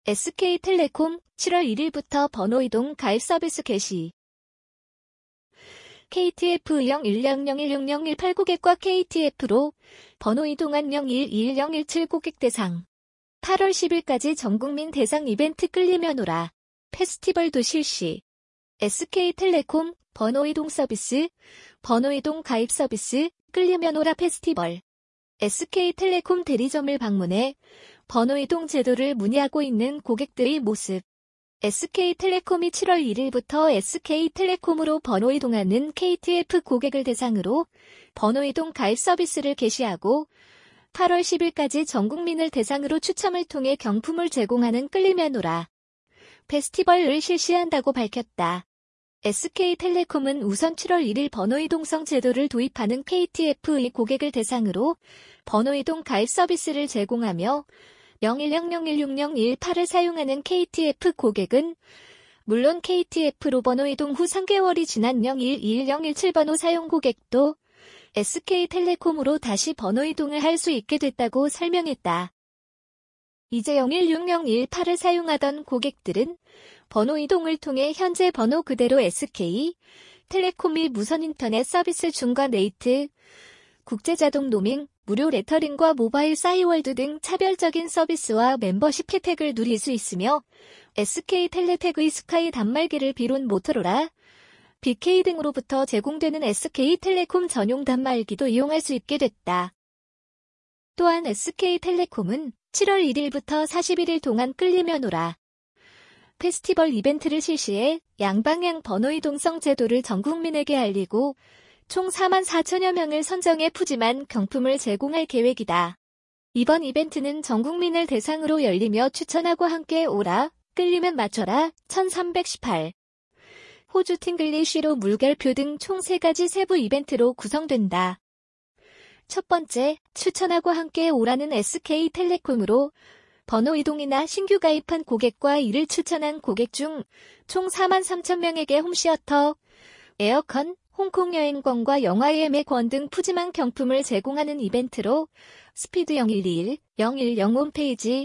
SK텔레콤 7월 1일부터 번호이동 가입 서비스 개시. KTF01001601 고객과 KTF로 번호이동한 01210117 고객 대상. 8월 10일까지 전국민 대상 이벤트 끌리면 오라. 페스티벌도 실시. SK텔레콤 번호이동 서비스, 번호이동 가입 서비스, 끌리면 오라 페스티벌. SK텔레콤 대리점을 방문해 번호이동 제도를 문의하고 있는 고객들의 모습. SK텔레콤이 7월 1일부터 SK텔레콤으로 번호이동하는 KTF 고객을 대상으로 번호이동 가입 서비스를 개시하고 8월 10일까지 전국민을 대상으로 추첨을 통해 경품을 제공하는 끌리면 오라 페스티벌을 실시한다고 밝혔다. SK텔레콤은 우선 7월 1일 번호이동성 제도를 도입하는 KTF의 고객을 대상으로 번호이동 가입 서비스를 제공하며 0100160118을 사용하는 KTF 고객은 물론 KTF로 번호이동 후 3개월이 지난 01210117번호 사용 고객도 SK텔레콤으로 다시 번호이동을 할 수 있게 됐다고 설명했다. 이제 016018을 사용하던 고객들은 번호이동을 통해 현재 번호 그대로 SK텔레콤이 무선 인터넷 서비스 중과 네이트, 국제자동 로밍, 무료 레터링과 모바일 싸이월드 등 차별적인 서비스와 멤버십 혜택을 누릴 수 있으며 SK텔레텍의 스카이 단말기를 비롯 모토로라, BK 등으로부터 제공되는 SK텔레콤 전용 단말기도 이용할 수 있게 됐다. 또한 SK텔레콤은 7월 1일부터 41일 동안 끌리면 오라 페스티벌 이벤트를 실시해 양방향 번호이동성 제도를 전 국민에게 알리고 총 44,000여 명을 선정해 푸짐한 경품을 제공할 계획이다. 이번 이벤트는 전 국민을 대상으로 열리며 추천하고 함께 오라, 끌리면 맞춰라, 1318. 호주 팅글리쉬로 물결표 등 총 3가지 세부 이벤트로 구성된다. 첫 번째, 추천하고 함께 오라는 SK텔레콤으로 번호이동이나 신규 가입한 고객과 이를 추천한 고객 중 총 43,000명에게 홈시어터, 에어컨, 홍콩 여행권과 영화 예매권 등 푸짐한 경품을 제공하는 이벤트로 스피드 0121, 0110 홈페이지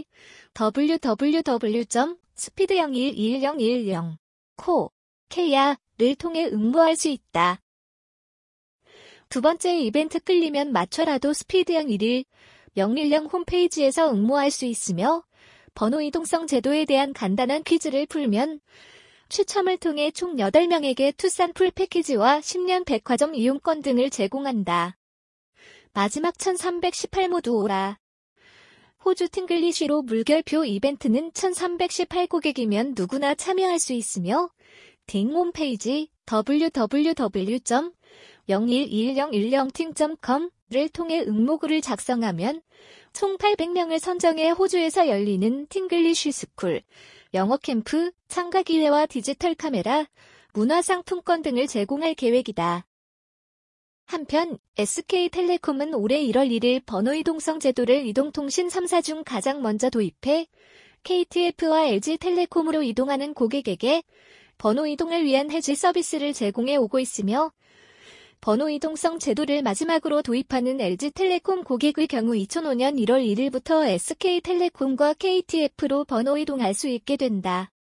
www.speed012110.co.kr 를 통해 응모할 수 있다. 두 번째 이벤트 끌리면 맞춰라도 스피드 0121, 010 홈페이지에서 응모할 수 있으며 번호이동성 제도에 대한 간단한 퀴즈를 풀면 추첨을 통해 총 8명에게 투싼 풀패키지와 10년 백화점 이용권 등을 제공한다. 마지막 1318 모두 오라. 호주 팅글리쉬로 물결표 이벤트는 1318 고객이면 누구나 참여할 수 있으며 팅 홈페이지 www.01211010ting.com을 통해 응모글을 작성하면 총 800명을 선정해 호주에서 열리는 팅글리쉬 스쿨, 영어 캠프, 참가 기회와 디지털 카메라, 문화상품권 등을 제공할 계획이다. 한편 SK텔레콤은 올해 1월 1일 번호이동성 제도를 이동통신 3사 중 가장 먼저 도입해 KTF와 LG텔레콤으로 이동하는 고객에게 번호이동을 위한 해지 서비스를 제공해 오고 있으며 번호이동성 제도를 마지막으로 도입하는 LG텔레콤 고객의 경우 2005년 1월 1일부터 SK텔레콤과 KTF로 번호이동할 수 있게 된다.